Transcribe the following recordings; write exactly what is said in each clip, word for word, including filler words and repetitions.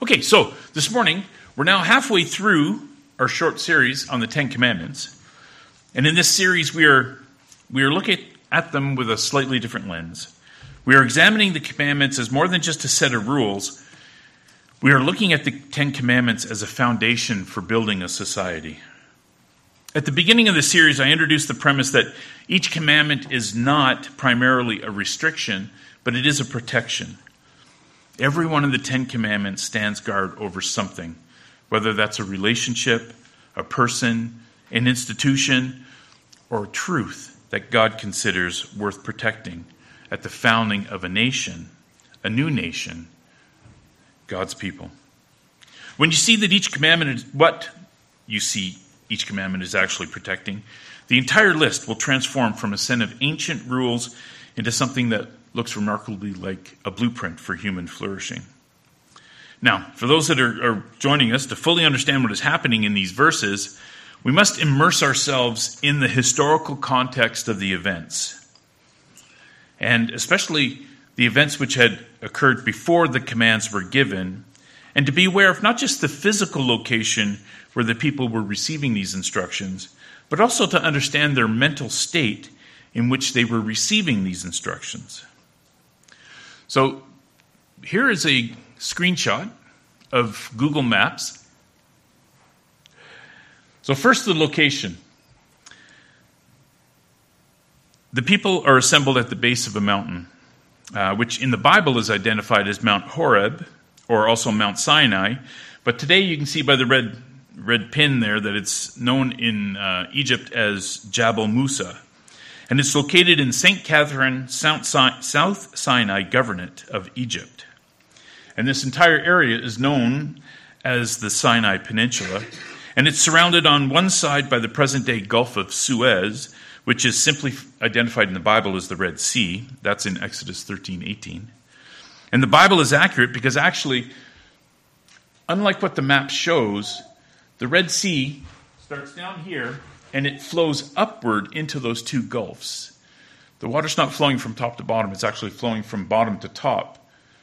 Okay, so this morning, we're now halfway through our short series on the Ten Commandments. And in this series, we are we are looking at them with a slightly different lens. We are examining the commandments as more than just a set of rules. We are looking at the Ten Commandments as a foundation for building a society. At the beginning of the series, I introduced the premise that each commandment is not primarily a restriction, but it is a protection. Every one of the Ten Commandments stands guard over something, whether that's a relationship, a person, an institution, or truth that God considers worth protecting at the founding of a nation, a new nation, God's people. When you see that each commandment is what you see each commandment is actually protecting, the entire list will transform from a set of ancient rules into something that looks remarkably like a blueprint for human flourishing. Now, for those that are, are joining us, to fully understand what is happening in these verses, we must immerse ourselves in the historical context of the events, and especially the events which had occurred before the commands were given, and to be aware of not just the physical location where the people were receiving these instructions, but also to understand their mental state in which they were receiving these instructions. So here is a screenshot of Google Maps. So first, the location. The people are assembled at the base of a mountain, uh, which in the Bible is identified as Mount Horeb, or also Mount Sinai. But today you can see by the red red pin there that it's known in uh, Egypt as Jabal Musa. And it's located in Saint Catherine, South Sinai Governorate of Egypt. And this entire area is known as the Sinai Peninsula. And it's surrounded on one side by the present-day Gulf of Suez, which is simply identified in the Bible as the Red Sea. That's in Exodus thirteen eighteen. And the Bible is accurate because actually, unlike what the map shows, the Red Sea starts down here and it flows upward into those two gulfs. The water's not flowing from top to bottom, it's actually flowing from bottom to top.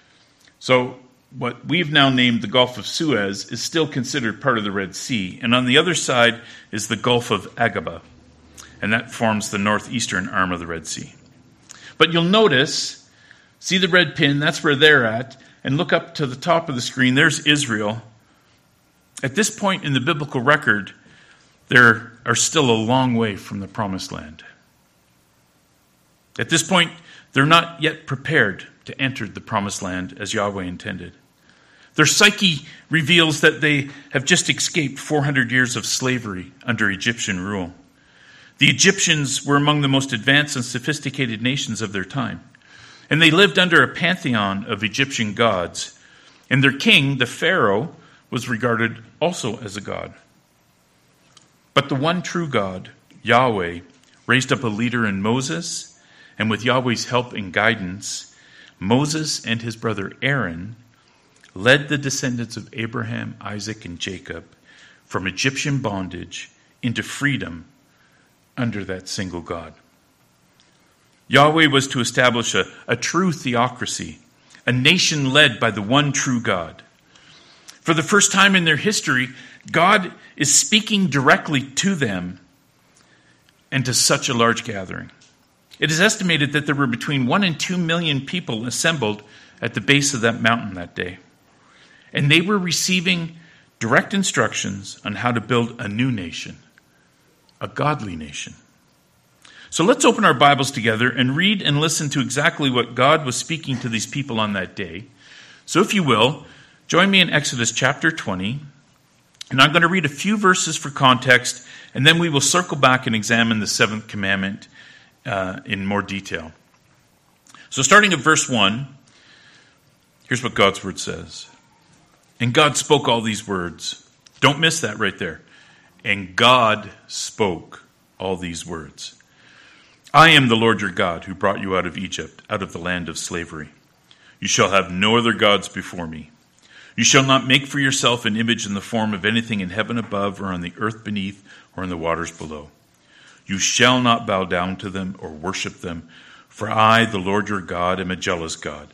So what we've now named the Gulf of Suez is still considered part of the Red Sea. And on the other side is the Gulf of Aqaba, and that forms the northeastern arm of the Red Sea. But you'll notice, see the red pin, that's where they're at, and look up to the top of the screen, there's Israel. At this point in the biblical record, they are still a long way from the promised land. At this point, they're not yet prepared to enter the promised land as Yahweh intended. Their psyche reveals that they have just escaped four hundred years of slavery under Egyptian rule. The Egyptians were among the most advanced and sophisticated nations of their time, and they lived under a pantheon of Egyptian gods, and their king, the Pharaoh, was regarded also as a god. But the one true God, Yahweh, raised up a leader in Moses, and with Yahweh's help and guidance, Moses and his brother Aaron led the descendants of Abraham, Isaac, and Jacob from Egyptian bondage into freedom under that single God. Yahweh was to establish a, a true theocracy, a nation led by the one true God. For the first time in their history, God is speaking directly to them and to such a large gathering. It is estimated that there were between one and two million people assembled at the base of that mountain that day. And they were receiving direct instructions on how to build a new nation, a godly nation. So let's open our Bibles together and read and listen to exactly what God was speaking to these people on that day. So if you will, join me in Exodus chapter twenty, and I'm going to read a few verses for context, and then we will circle back and examine the seventh commandment uh, in more detail. So starting at verse one, here's what God's word says. And God spoke all these words. Don't miss that right there. And God spoke all these words. I am the Lord your God who brought you out of Egypt, out of the land of slavery. You shall have no other gods before me. You shall not make for yourself an image in the form of anything in heaven above or on the earth beneath or in the waters below. You shall not bow down to them or worship them, for I, the Lord your God, am a jealous God,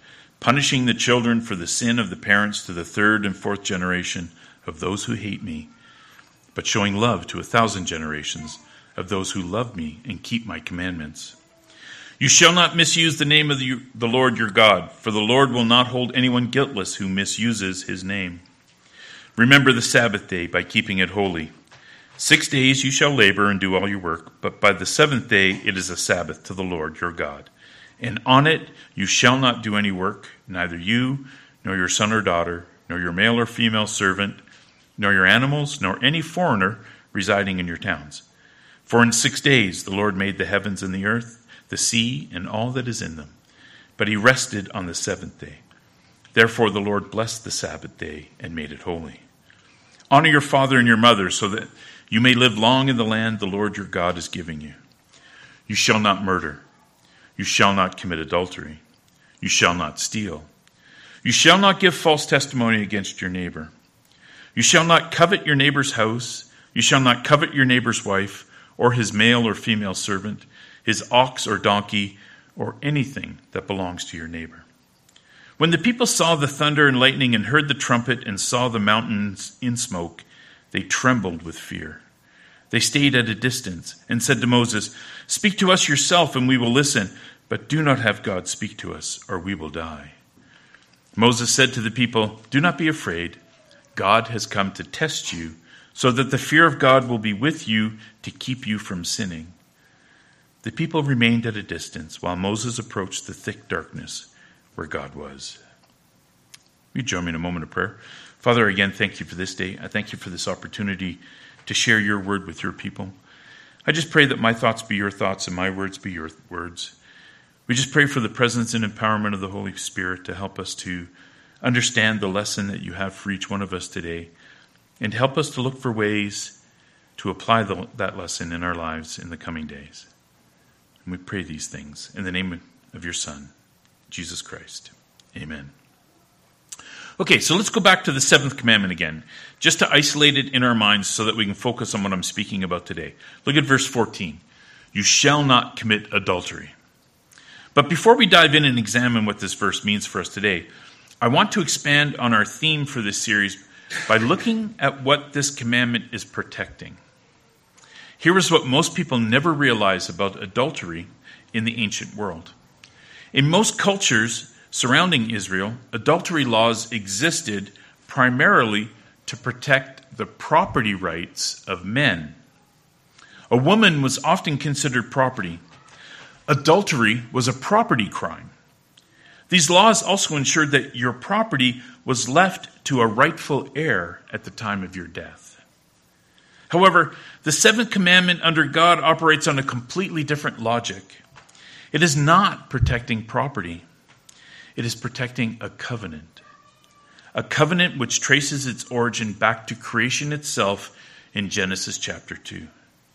punishing the children for the sin of the parents to the third and fourth generation of those who hate me, but showing love to a thousand generations of those who love me and keep my commandments. You shall not misuse the name of the, the Lord your God, for the Lord will not hold anyone guiltless who misuses his name. Remember the Sabbath day by keeping it holy. Six days you shall labor and do all your work, but by the seventh day it is a Sabbath to the Lord your God. And on it you shall not do any work, neither you, nor your son or daughter, nor your male or female servant, nor your animals, nor any foreigner residing in your towns. For in six days the Lord made the heavens and the earth, the sea, and all that is in them. But he rested on the seventh day. Therefore the Lord blessed the Sabbath day and made it holy. Honor your father and your mother, so that you may live long in the land the Lord your God is giving you. You shall not murder. You shall not commit adultery. You shall not steal. You shall not give false testimony against your neighbor. You shall not covet your neighbor's house. You shall not covet your neighbor's wife, or his male or female servant, his ox or donkey, or anything that belongs to your neighbor. When the people saw the thunder and lightning and heard the trumpet and saw the mountains in smoke, they trembled with fear. They stayed at a distance and said to Moses, "Speak to us yourself and we will listen, but do not have God speak to us or we will die." Moses said to the people, "Do not be afraid. God has come to test you so that the fear of God will be with you to keep you from sinning." The people remained at a distance while Moses approached the thick darkness where God was. Will you join me in a moment of prayer? Father, again, thank you for this day. I thank you for this opportunity to share your word with your people. I just pray that my thoughts be your thoughts and my words be your words. We just pray for the presence and empowerment of the Holy Spirit to help us to understand the lesson that you have for each one of us today, and help us to look for ways to apply the, that lesson in our lives in the coming days. And we pray these things in the name of your Son, Jesus Christ. Amen. Okay, so let's go back to the seventh commandment again, just to isolate it in our minds so that we can focus on what I'm speaking about today. Look at verse fourteen. You shall not commit adultery. But before we dive in and examine what this verse means for us today, I want to expand on our theme for this series by looking at what this commandment is protecting. Here is what most people never realize about adultery in the ancient world. In most cultures surrounding Israel, adultery laws existed primarily to protect the property rights of men. A woman was often considered property. Adultery was a property crime. These laws also ensured that your property was left to a rightful heir at the time of your death. However, the seventh commandment under God operates on a completely different logic. It is not protecting property. It is protecting a covenant. A covenant which traces its origin back to creation itself in Genesis chapter two.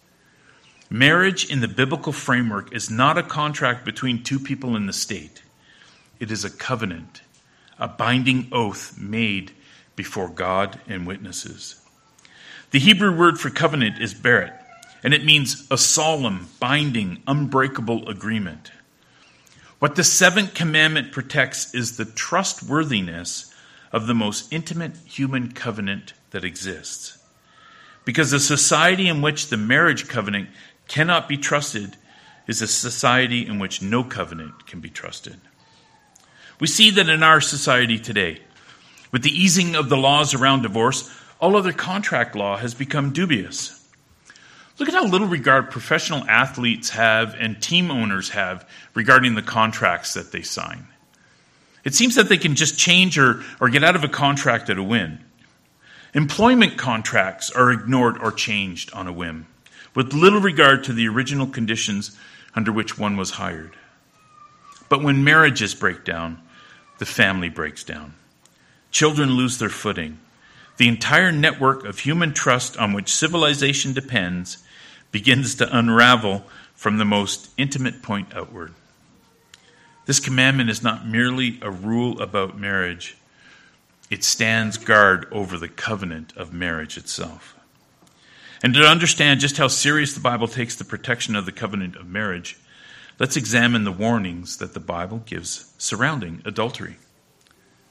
Marriage in the biblical framework is not a contract between two people in the state. It is a covenant, a binding oath made before God and witnesses. The Hebrew word for covenant is beret, and it means a solemn, binding, unbreakable agreement. What the seventh commandment protects is the trustworthiness of the most intimate human covenant that exists. Because the society in which the marriage covenant cannot be trusted is a society in which no covenant can be trusted. We see that in our society today. With the easing of the laws around divorce, all other contract law has become dubious. Look at how little regard professional athletes have and team owners have regarding the contracts that they sign. It seems that they can just change or, or get out of a contract at a whim. Employment contracts are ignored or changed on a whim, with little regard to the original conditions under which one was hired. But when marriages break down, the family breaks down. Children lose their footing. The entire network of human trust on which civilization depends begins to unravel from the most intimate point outward. This commandment is not merely a rule about marriage. It stands guard over the covenant of marriage itself. And to understand just how serious the Bible takes the protection of the covenant of marriage, let's examine the warnings that the Bible gives surrounding adultery.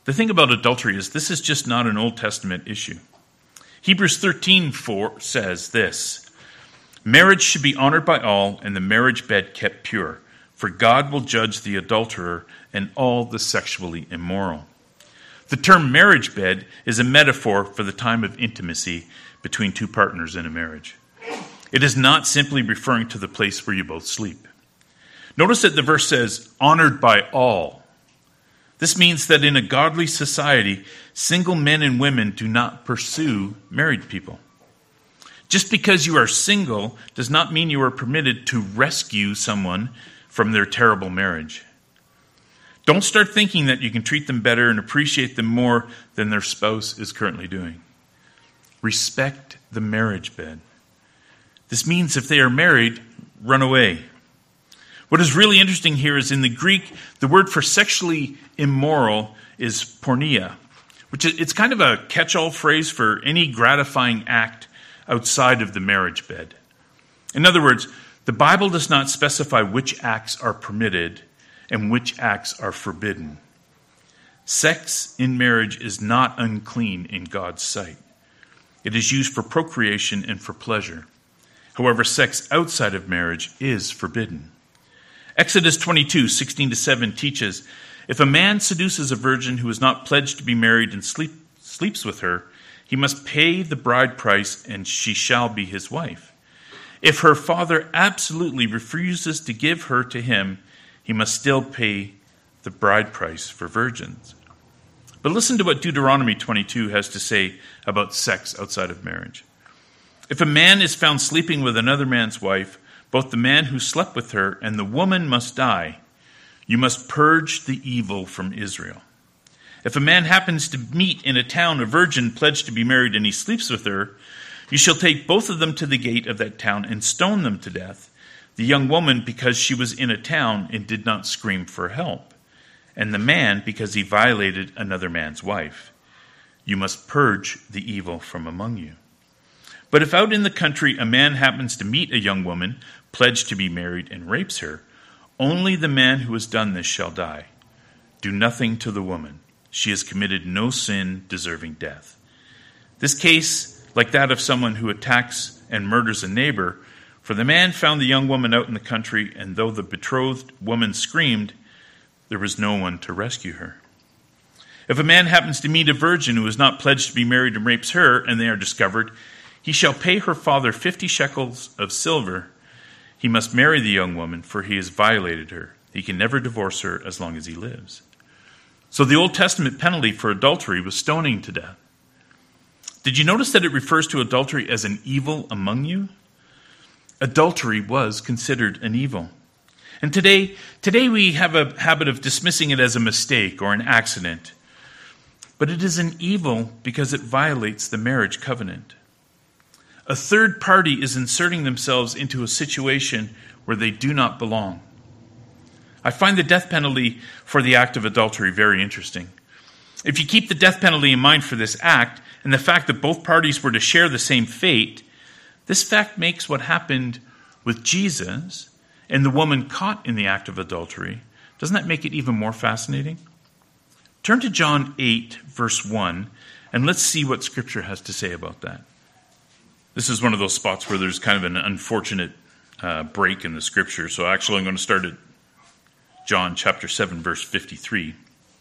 The thing about adultery is this is just not an Old Testament issue. Hebrews thirteen four says this, "Marriage should be honored by all, and the marriage bed kept pure, for God will judge the adulterer and all the sexually immoral." The term marriage bed is a metaphor for the time of intimacy between two partners in a marriage. It is not simply referring to the place where you both sleep. Notice that the verse says, honored by all. This means that in a godly society, single men and women do not pursue married people. Just because you are single does not mean you are permitted to rescue someone from their terrible marriage. Don't start thinking that you can treat them better and appreciate them more than their spouse is currently doing. Respect the marriage bed. This means if they are married, run away. What is really interesting here is in the Greek, the word for sexually immoral is porneia, which is it's kind of a catch-all phrase for any gratifying act outside of the marriage bed. In other words, the Bible does not specify which acts are permitted and which acts are forbidden. Sex in marriage is not unclean in God's sight. It is used for procreation and for pleasure. However, sex outside of marriage is forbidden. Exodus twenty-two, sixteen to seven teaches, if a man seduces a virgin who is not pledged to be married and sleep, sleeps with her, he must pay the bride price and she shall be his wife. If her father absolutely refuses to give her to him, he must still pay the bride price for virgins. But listen to what Deuteronomy twenty-two has to say about sex outside of marriage. If a man is found sleeping with another man's wife, both the man who slept with her and the woman must die. You must purge the evil from Israel. If a man happens to meet in a town a virgin pledged to be married and he sleeps with her, you shall take both of them to the gate of that town and stone them to death, the young woman because she was in a town and did not scream for help, and the man because he violated another man's wife. You must purge the evil from among you. But if out in the country a man happens to meet a young woman pledged to be married and rapes her, only the man who has done this shall die. Do nothing to the woman. She has committed no sin deserving death. This case, like that of someone who attacks and murders a neighbor, for the man found the young woman out in the country, and though the betrothed woman screamed, there was no one to rescue her. If a man happens to meet a virgin who is not pledged to be married and rapes her, and they are discovered, he shall pay her father fifty shekels of silver. He must marry the young woman, for he has violated her. He can never divorce her as long as he lives. So the Old Testament penalty for adultery was stoning to death. Did you notice that it refers to adultery as an evil among you? Adultery was considered an evil. And today, today we have a habit of dismissing it as a mistake or an accident. But it is an evil because it violates the marriage covenant. A third party is inserting themselves into a situation where they do not belong. I find the death penalty for the act of adultery very interesting. If you keep the death penalty in mind for this act, and the fact that both parties were to share the same fate, this fact makes what happened with Jesus and the woman caught in the act of adultery, doesn't that make it even more fascinating? Turn to John eight, verse one, and let's see what Scripture has to say about that. This is one of those spots where there's kind of an unfortunate uh, break in the Scripture. So actually I'm going to start at John chapter seven, verse fifty-three,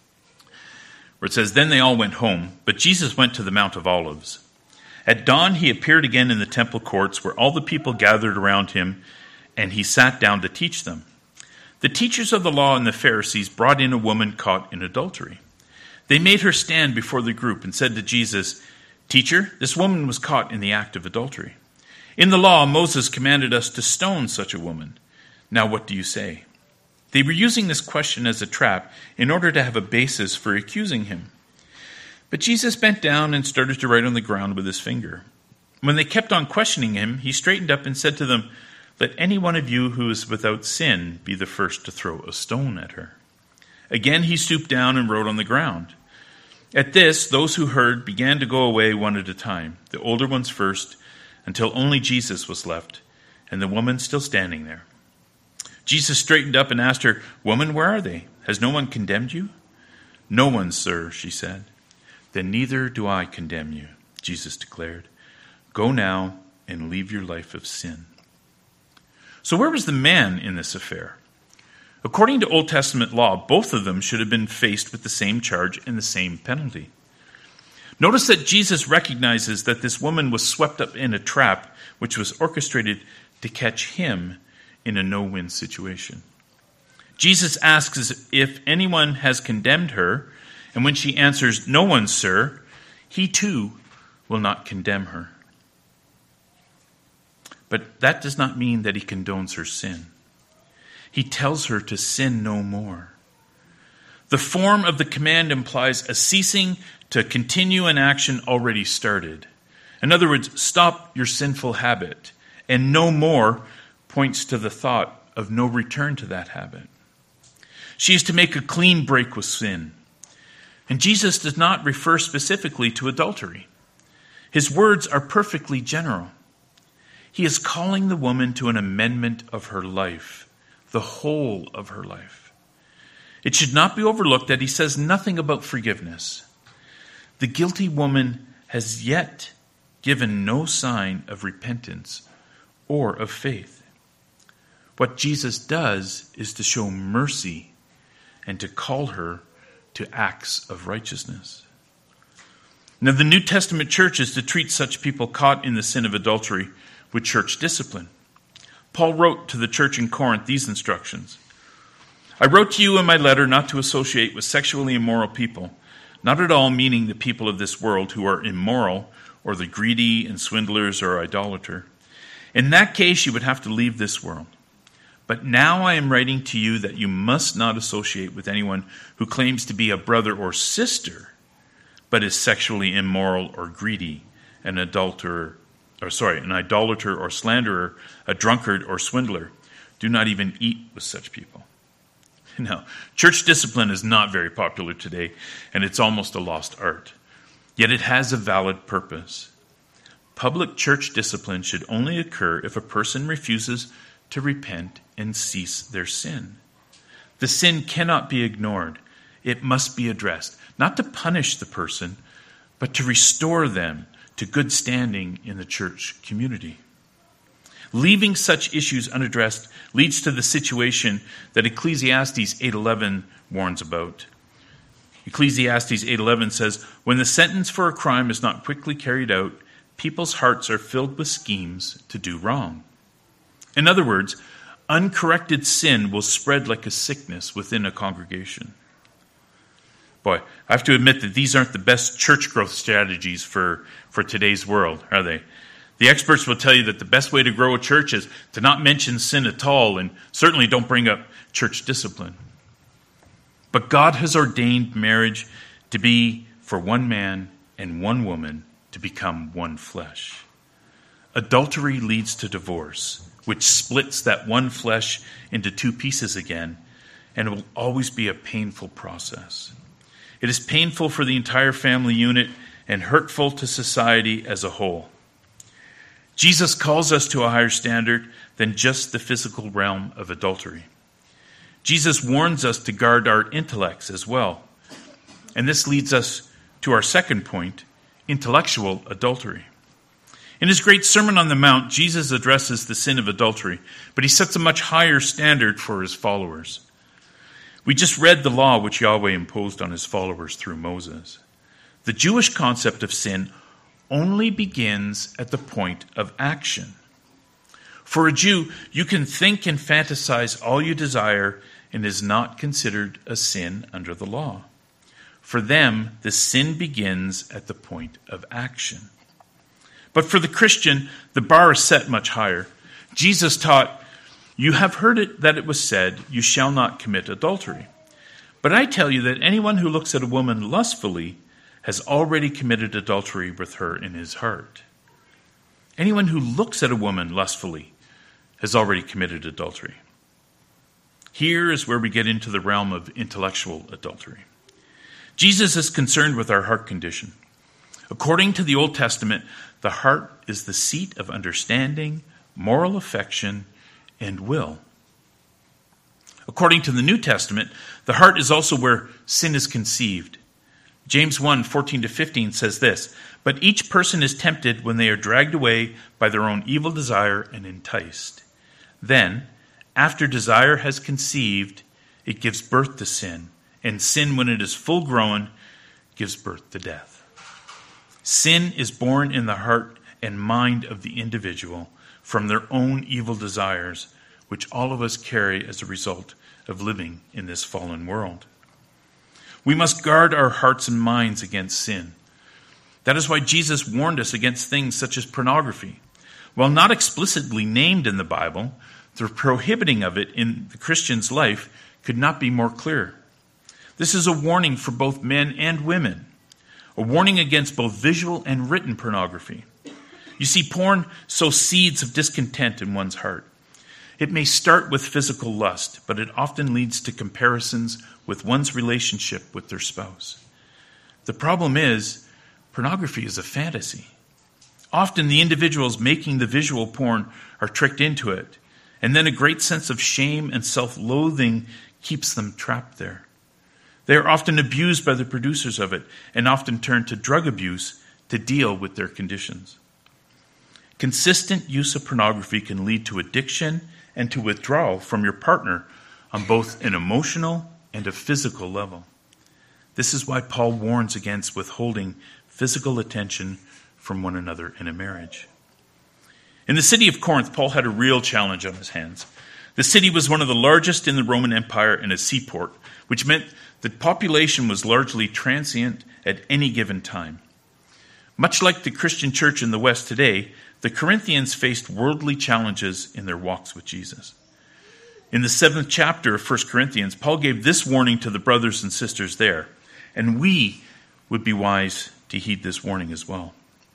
where it says, Then they all went home, but Jesus went to the Mount of Olives. At dawn he appeared again in the temple courts, where all the people gathered around him, and he sat down to teach them. The teachers of the law and the Pharisees brought in a woman caught in adultery. They made her stand before the group and said to Jesus, Teacher, this woman was caught in the act of adultery. In the law, Moses commanded us to stone such a woman. Now what do you say? They were using this question as a trap in order to have a basis for accusing him. But Jesus bent down and started to write on the ground with his finger. When they kept on questioning him, he straightened up and said to them, Let any one of you who is without sin be the first to throw a stone at her. Again he stooped down and wrote on the ground. At this, those who heard began to go away one at a time, the older ones first, until only Jesus was left, and the woman still standing there. Jesus straightened up and asked her, Woman, where are they? Has no one condemned you? "No one, sir," she said. "Then neither do I condemn you," Jesus declared. "Go now and leave your life of sin." So where was the man in this affair? According to Old Testament law, both of them should have been faced with the same charge and the same penalty. Notice that Jesus recognizes that this woman was swept up in a trap which was orchestrated to catch him in a no-win situation. Jesus asks if anyone has condemned her, and when she answers, "No one, sir," he too will not condemn her. But that does not mean that he condones her sin. He tells her to sin no more. The form of the command implies a ceasing to continue an action already started. In other words, stop your sinful habit, and no more points to the thought of no return to that habit. She is to make a clean break with sin. And Jesus does not refer specifically to adultery. His words are perfectly general. He is calling the woman to an amendment of her life, the whole of her life. It should not be overlooked that he says nothing about forgiveness. The guilty woman has yet given no sign of repentance or of faith. What Jesus does is to show mercy and to call her to acts of righteousness. Now, the New Testament church is to treat such people caught in the sin of adultery with church discipline. Paul wrote to the church in Corinth these instructions. "I wrote to you in my letter not to associate with sexually immoral people, not at all meaning the people of this world who are immoral, or the greedy and swindlers or idolater. In that case, you would have to leave this world. But now I am writing to you that you must not associate with anyone who claims to be a brother or sister, but is sexually immoral or greedy, an adulterer, or sorry, an idolater or slanderer, a drunkard or swindler. Do not even eat with such people." Now, church discipline is not very popular today, and it's almost a lost art. Yet it has a valid purpose. Public church discipline should only occur if a person refuses to repent and cease their sin. The sin cannot be ignored. It must be addressed, not to punish the person, but to restore them to good standing in the church community. Leaving such issues unaddressed leads to the situation that Ecclesiastes eight eleven warns about. Ecclesiastes eight eleven says, "When the sentence for a crime is not quickly carried out, people's hearts are filled with schemes to do wrong." In other words, uncorrected sin will spread like a sickness within a congregation. Boy, I have to admit that these aren't the best church growth strategies for, for today's world, are they? The experts will tell you that the best way to grow a church is to not mention sin at all, and certainly don't bring up church discipline. But God has ordained marriage to be for one man and one woman to become one flesh. Adultery leads to divorce, which splits that one flesh into two pieces again, and it will always be a painful process. It is painful for the entire family unit and hurtful to society as a whole. Jesus calls us to a higher standard than just the physical realm of adultery. Jesus warns us to guard our intellects as well. And this leads us to our second point, intellectual adultery. In his great Sermon on the Mount, Jesus addresses the sin of adultery, but he sets a much higher standard for his followers. We just read the law which Yahweh imposed on his followers through Moses. The Jewish concept of sin only begins at the point of action. For a Jew, you can think and fantasize all you desire and is not considered a sin under the law. For them, the sin begins at the point of action. But for the Christian, the bar is set much higher. Jesus taught, "You have heard it that it was said, 'You shall not commit adultery.' But I tell you that anyone who looks at a woman lustfully has already committed adultery with her in his heart." Anyone who looks at a woman lustfully has already committed adultery. Here is where we get into the realm of intellectual adultery. Jesus is concerned with our heart condition. According to the Old Testament, the heart is the seat of understanding, moral affection, and will. According to the New Testament, the heart is also where sin is conceived. James one, fourteen to fifteen says this, "But each person is tempted when they are dragged away by their own evil desire and enticed. Then, after desire has conceived, it gives birth to sin. And sin, when it is full grown, gives birth to death." Sin is born in the heart and mind of the individual from their own evil desires, which all of us carry as a result of living in this fallen world. We must guard our hearts and minds against sin. That is why Jesus warned us against things such as pornography. While not explicitly named in the Bible, the prohibiting of it in the Christian's life could not be more clear. This is a warning for both men and women, a warning against both visual and written pornography. You see, porn sows seeds of discontent in one's heart. It may start with physical lust, but it often leads to comparisons with one's relationship with their spouse. The problem is, pornography is a fantasy. Often the individuals making the visual porn are tricked into it, and then a great sense of shame and self-loathing keeps them trapped there. They are often abused by the producers of it and often turn to drug abuse to deal with their conditions. Consistent use of pornography can lead to addiction and to withdrawal from your partner on both an emotional and a physical level. This is why Paul warns against withholding physical attention from one another in a marriage. In the city of Corinth, Paul had a real challenge on his hands. The city was one of the largest in the Roman Empire and a seaport, which meant the population was largely transient at any given time. Much like the Christian church in the West today, the Corinthians faced worldly challenges in their walks with Jesus. In the seventh chapter of First Corinthians, Paul gave this warning to the brothers and sisters there, and we would be wise to heed this warning as well.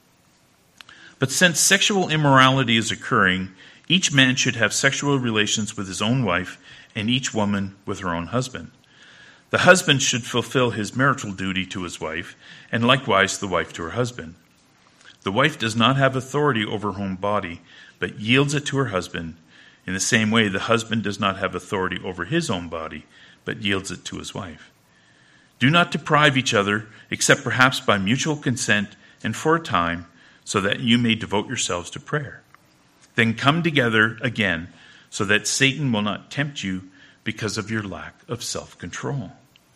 But since sexual immorality is occurring, each man should have sexual relations with his own wife and each woman with her own husband. The husband should fulfill his marital duty to his wife, and likewise the wife to her husband. The wife does not have authority over her own body, but yields it to her husband. In the same way, the husband does not have authority over his own body, but yields it to his wife. Do not deprive each other, except perhaps by mutual consent and for a time, so that you may devote yourselves to prayer. Then come together again, so that Satan will not tempt you because of your lack of self-control.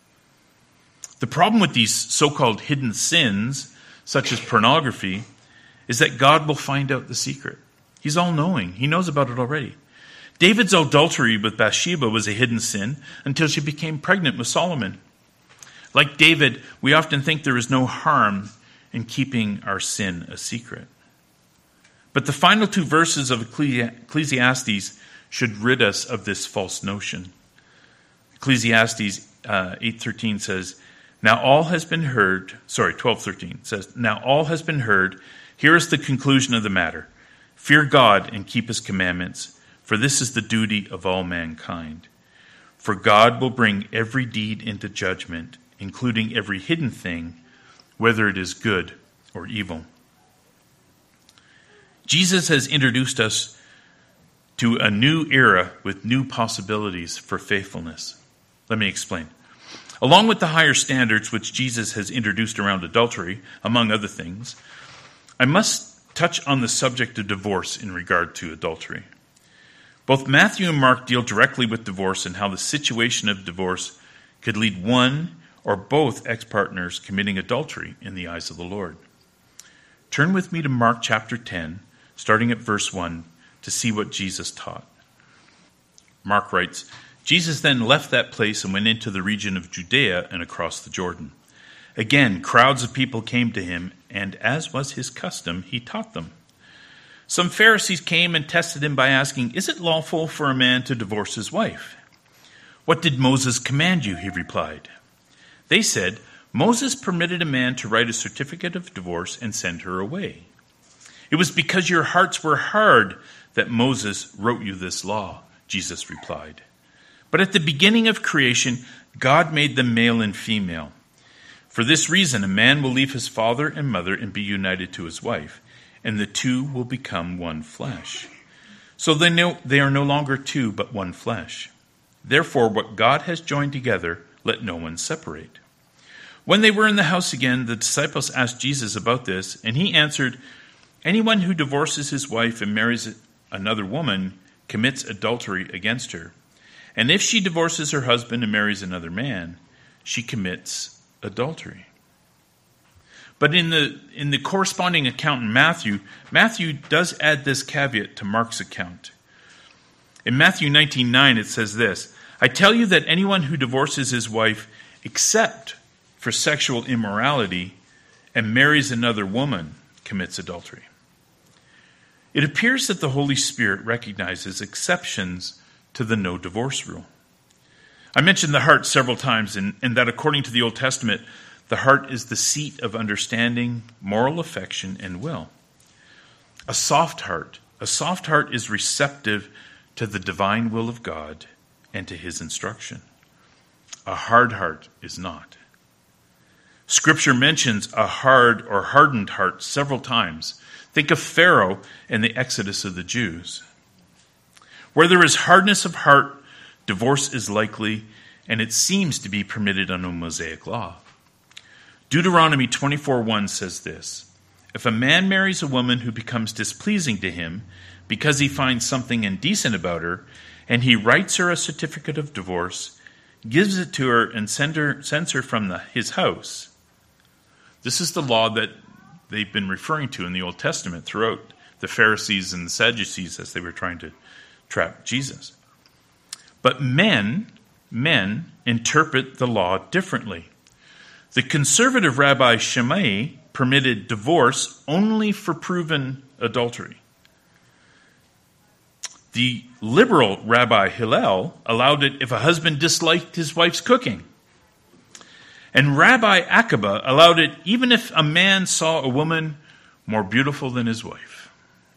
The problem with these so-called hidden sins, such as pornography, is that God will find out the secret. He's all-knowing. He knows about it already. David's adultery with Bathsheba was a hidden sin until she became pregnant with Solomon. Like David, we often think there is no harm in keeping our sin a secret. But the final two verses of Ecclesiastes should rid us of this false notion. Ecclesiastes uh, eight thirteen says, Now all has been heard, sorry, twelve thirteen says, Now all has been heard. Here is the conclusion of the matter. Fear God and keep his commandments, for this is the duty of all mankind. For God will bring every deed into judgment, including every hidden thing, whether it is good or evil. Jesus has introduced us to a new era with new possibilities for faithfulness. Let me explain. Along with the higher standards which Jesus has introduced around adultery, among other things, I must touch on the subject of divorce in regard to adultery. Both Matthew and Mark deal directly with divorce and how the situation of divorce could lead one or both ex-partners committing adultery in the eyes of the Lord. Turn with me to Mark chapter ten, starting at verse one, to see what Jesus taught. Mark writes, Jesus then left that place and went into the region of Judea and across the Jordan. Again, crowds of people came to him, and as was his custom, he taught them. Some Pharisees came and tested him by asking, Is it lawful for a man to divorce his wife? What did Moses command you? He replied. They said, Moses permitted a man to write a certificate of divorce and send her away. It was because your hearts were hard that Moses wrote you this law, Jesus replied. But at the beginning of creation, God made them male and female. For this reason, a man will leave his father and mother and be united to his wife, and the two will become one flesh. So they know they are no longer two, but one flesh. Therefore, what God has joined together, let no one separate." When they were in the house again, the disciples asked Jesus about this, and he answered, "Anyone who divorces his wife and marries another woman commits adultery against her. And if she divorces her husband and marries another man, she commits adultery." But in the in the corresponding account in Matthew, Matthew does add this caveat to Mark's account. In Matthew nineteen nine, it says this, "I tell you that anyone who divorces his wife except for sexual immorality and marries another woman commits adultery." It appears that the Holy Spirit recognizes exceptions to the no divorce rule. I mentioned the heart several times, and, and that according to the Old Testament, the heart is the seat of understanding, moral affection, and will. A soft heart, a soft heart is receptive to the divine will of God and to his instruction. A hard heart is not. Scripture mentions a hard or hardened heart several times. Think of Pharaoh and the exodus of the Jews. Where there is hardness of heart, divorce is likely, and it seems to be permitted under Mosaic law. Deuteronomy twenty-four one says this, "If a man marries a woman who becomes displeasing to him because he finds something indecent about her, and he writes her a certificate of divorce, gives it to her, and send her, sends her from the, his house." This is the law that they've been referring to in the Old Testament throughout, the Pharisees and the Sadducees as they were trying to trap Jesus. But men, men interpret the law differently. The conservative Rabbi Shammai permitted divorce only for proven adultery. The liberal Rabbi Hillel allowed it if a husband disliked his wife's cooking. And Rabbi Akiba allowed it even if a man saw a woman more beautiful than his wife.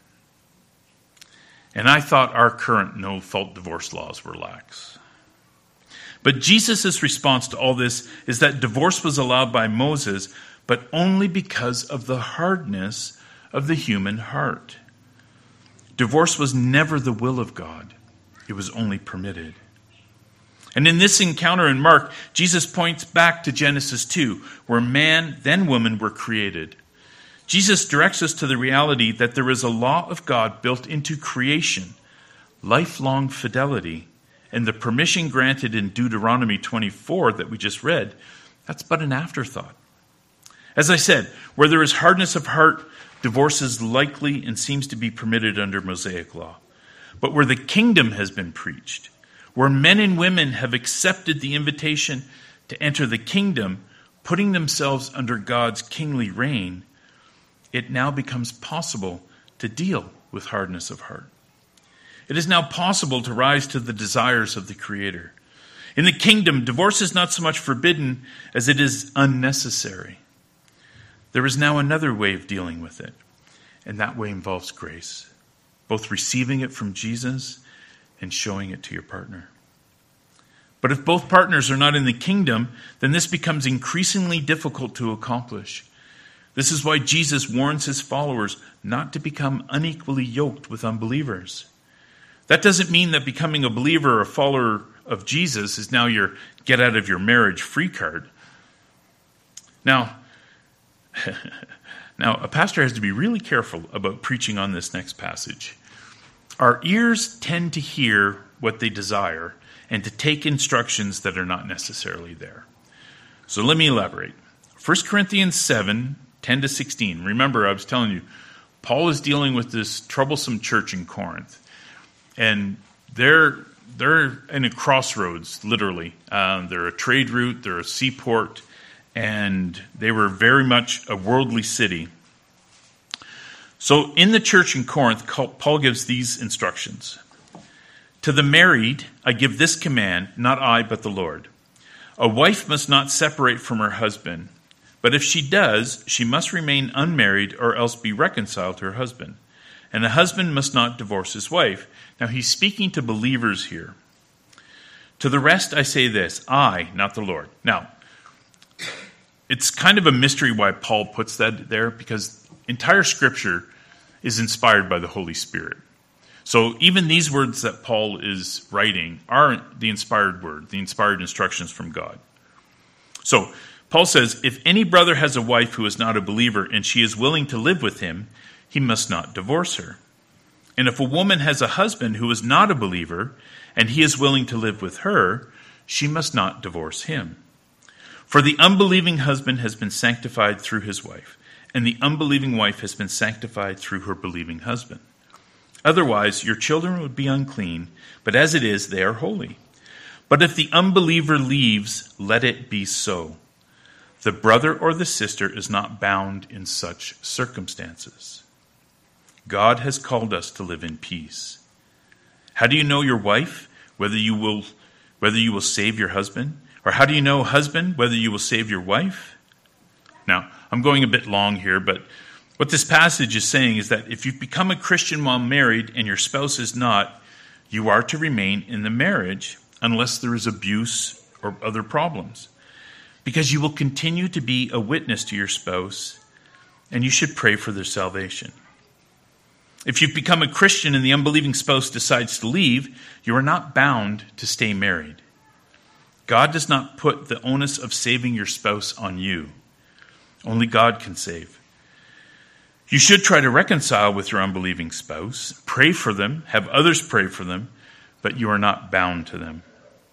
And I thought our current no-fault divorce laws were lax. But Jesus' response to all this is that divorce was allowed by Moses, but only because of the hardness of the human heart. Divorce was never the will of God. It was only permitted. And in this encounter in Mark, Jesus points back to Genesis two, where man, then woman, were created. Jesus directs us to the reality that there is a law of God built into creation, lifelong fidelity, and the permission granted in Deuteronomy twenty-four that we just read, that's but an afterthought. As I said, where there is hardness of heart, divorce is likely and seems to be permitted under Mosaic law. But where the kingdom has been preached, where men and women have accepted the invitation to enter the kingdom, putting themselves under God's kingly reign, it now becomes possible to deal with hardness of heart. It is now possible to rise to the desires of the Creator. In the kingdom, divorce is not so much forbidden as it is unnecessary. There is now another way of dealing with it, and that way involves grace, both receiving it from Jesus and showing it to your partner. But if both partners are not in the kingdom, then this becomes increasingly difficult to accomplish. This is why Jesus warns his followers not to become unequally yoked with unbelievers. That doesn't mean that becoming a believer or a follower of Jesus is now your get out of your marriage free card. Now, now a pastor has to be really careful about preaching on this next passage. Our ears tend to hear what they desire and to take instructions that are not necessarily there. So let me elaborate. First Corinthians seven, ten to sixteen. Remember, I was telling you, Paul is dealing with this troublesome church in Corinth. And they're they're in a crossroads, literally. Um, they're a trade route, they're a seaport, and they were very much a worldly city. So in the church in Corinth, Paul gives these instructions. To the married, I give this command, not I, but the Lord. A wife must not separate from her husband, but if she does, she must remain unmarried or else be reconciled to her husband. And a husband must not divorce his wife. Now he's speaking to believers here. To the rest I say this, I, not the Lord. Now, it's kind of a mystery why Paul puts that there, because entire Scripture is inspired by the Holy Spirit. So even these words that Paul is writing are the inspired word, the inspired instructions from God. So Paul says, if any brother has a wife who is not a believer and she is willing to live with him, he must not divorce her. And if a woman has a husband who is not a believer and he is willing to live with her, she must not divorce him. For the unbelieving husband has been sanctified through his wife, and the unbelieving wife has been sanctified through her believing husband. Otherwise, your children would be unclean, but as it is, they are holy. But if the unbeliever leaves, let it be so. The brother or the sister is not bound in such circumstances. God has called us to live in peace. How do you know your wife, whether you will, whether you will save your husband? Or how do you know, husband, whether you will save your wife? Now, I'm going a bit long here, but what this passage is saying is that if you've become a Christian while married and your spouse is not, you are to remain in the marriage unless there is abuse or other problems. Because you will continue to be a witness to your spouse, and you should pray for their salvation. If you've become a Christian and the unbelieving spouse decides to leave, you are not bound to stay married. God does not put the onus of saving your spouse on you. Only God can save. You should try to reconcile with your unbelieving spouse, pray for them, have others pray for them, but you are not bound to them.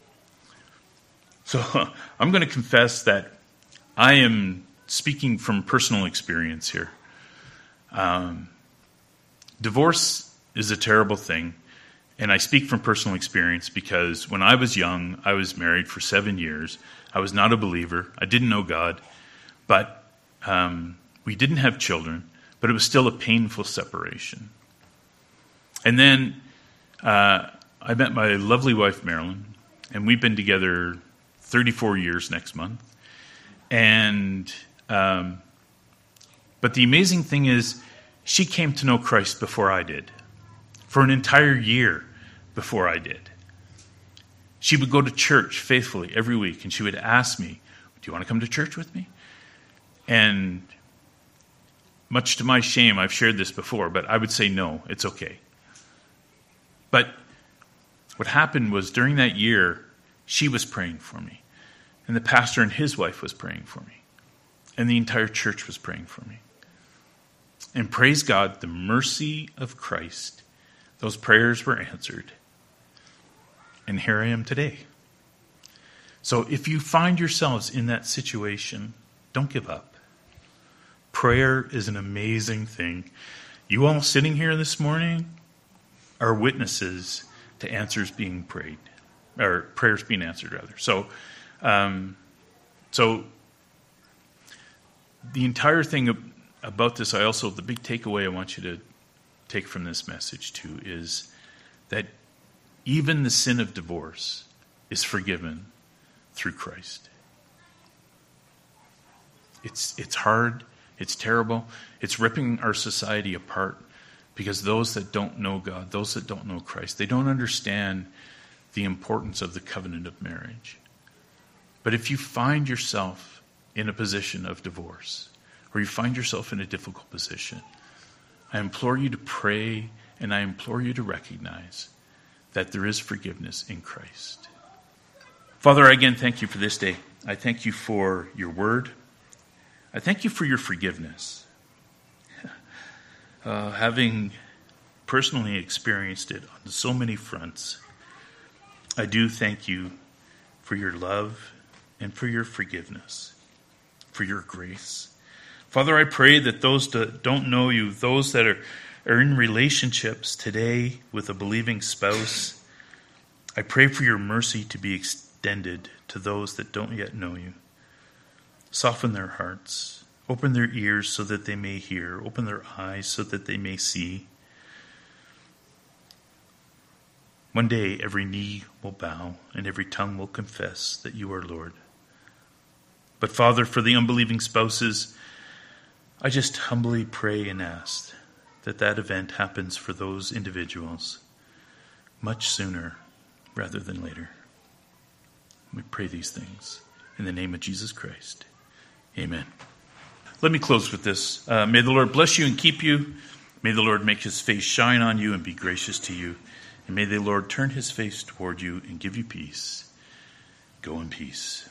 So I'm going to confess that I am speaking from personal experience here. Um, divorce is a terrible thing, and I speak from personal experience because when I was young, I was married for seven years. I was not a believer. I didn't know God, but um, we didn't have children, but it was still a painful separation. And then uh, I met my lovely wife, Marilyn, and we've been together thirty-four years next month. And, um, but the amazing thing is, she came to know Christ before I did, for an entire year before I did. She would go to church faithfully every week, and she would ask me, do you want to come to church with me? And much to my shame, I've shared this before, but I would say, no, it's okay. But what happened was during that year, she was praying for me. And the pastor and his wife was praying for me. And the entire church was praying for me. And praise God, the mercy of Christ, those prayers were answered. And here I am today. So if you find yourselves in that situation, don't give up. Prayer is an amazing thing. You all sitting here this morning are witnesses to answers being prayed, or prayers being answered, rather. So, um, so the entire thing about this, I also, the big takeaway I want you to take from this message too is that even the sin of divorce is forgiven through Christ. It's it's hard. It's terrible. It's ripping our society apart because those that don't know God, those that don't know Christ, they don't understand the importance of the covenant of marriage. But if you find yourself in a position of divorce, or you find yourself in a difficult position, I implore you to pray and I implore you to recognize that there is forgiveness in Christ. Father, I again thank you for this day. I thank you for your word. I thank you for your forgiveness. Uh, having personally experienced it on so many fronts, I do thank you for your love and for your forgiveness, for your grace. Father, I pray that those that don't know you, those that are, are in relationships today with a believing spouse, I pray for your mercy to be extended to those that don't yet know you. Soften their hearts. Open their ears so that they may hear. Open their eyes so that they may see. One day every knee will bow and every tongue will confess that you are Lord. But Father, for the unbelieving spouses, I just humbly pray and ask that that event happens for those individuals much sooner rather than later. We pray these things in the name of Jesus Christ. Amen. Let me close with this. Uh, may the Lord bless you and keep you. May the Lord make his face shine on you and be gracious to you. And may the Lord turn his face toward you and give you peace. Go in peace.